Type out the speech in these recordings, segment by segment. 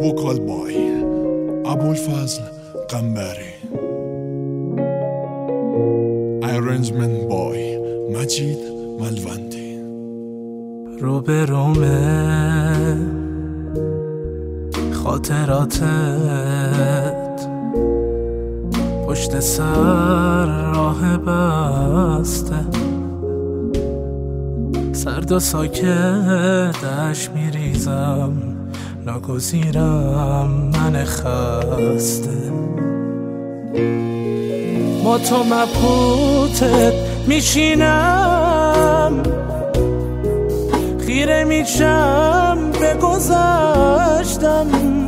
وکال بای ابوالفضل قنبری، ارنجمنت بای مجید ملوندی. رو به رومه خاطراتت پشت سر راه بسته، سرد و ساکتش میریزم، ناگزیرم من خسته. ما تو مبهوتت میشینم، خیره میشم به گذشتم،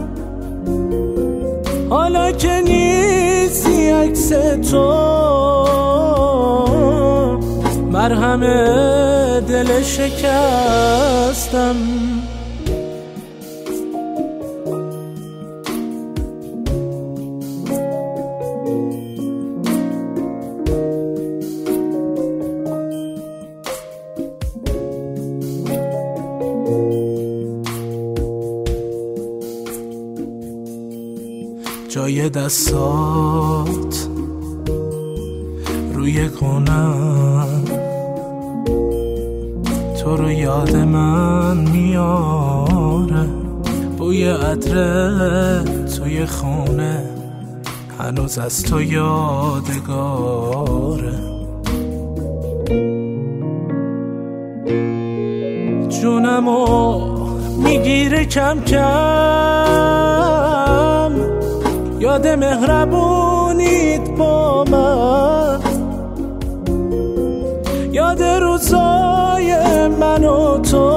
حالا که نیستی عکس تو، مرهم دل شکستم. جای دستات روی کنم، تو رو یاد من میاره، بوی عطر توی خونه هنوز از تو یادگاره. جونمو میگیره کم کم، یاد مهربونیت با من، یاد روزای من و تو،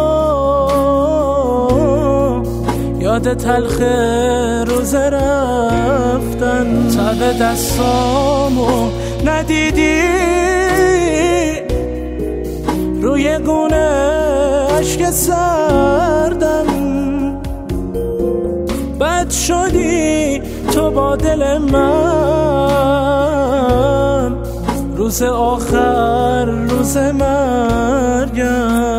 یاد تلخ روز رفتن. تب دستامو ندیدی روی گونه اشک سردم، بد شدی تو با دل من، روز آخر روز مرگم.